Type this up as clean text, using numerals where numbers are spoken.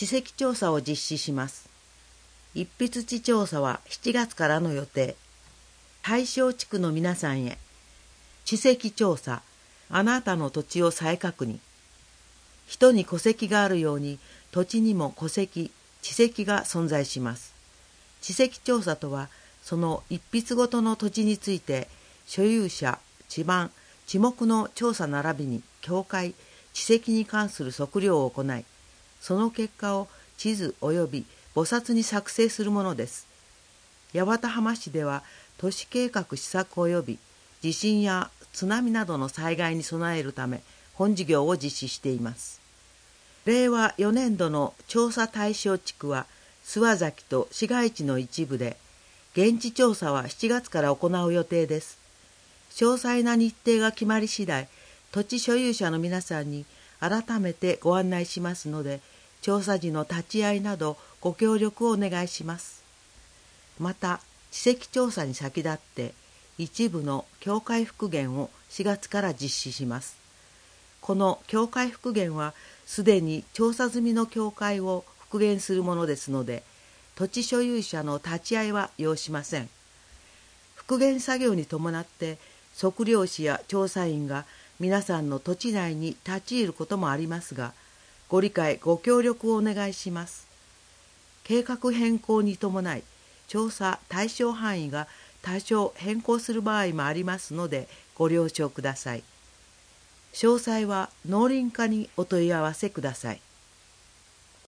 地籍調査を実施します。一筆地調査は7月からの予定。対象地区の皆さんへ。地籍調査、あなたの土地を再確認。人に戸籍があるように、土地にも戸籍、地籍が存在します。地籍調査とは、その一筆ごとの土地について、所有者、地番、地目の調査並びに境界、地籍に関する測量を行い、その結果を地図及び簿冊に作成するものです。八幡浜市では、都市計画施策及び地震や津波などの災害に備えるため、本事業を実施しています。令和4年度の調査対象地区は、諏訪崎と市街地の一部で、現地調査は7月から行う予定です。詳細な日程が決まり次第、土地所有者の皆さんに改めてご案内しますので、調査時の立ち会いなどご協力をお願いします。また、地籍調査に先立って、一部の境界復元を4月から実施します。この境界復元は、すでに調査済みの境界を復元するものですので、土地所有者の立ち会いは要しません。復元作業に伴って、測量士や調査員が皆さんの土地内に立ち入ることもありますが、ご理解ご協力をお願いします。計画変更に伴い、調査対象範囲が多少変更する場合もありますので、ご了承ください。詳細は農林課にお問い合わせください。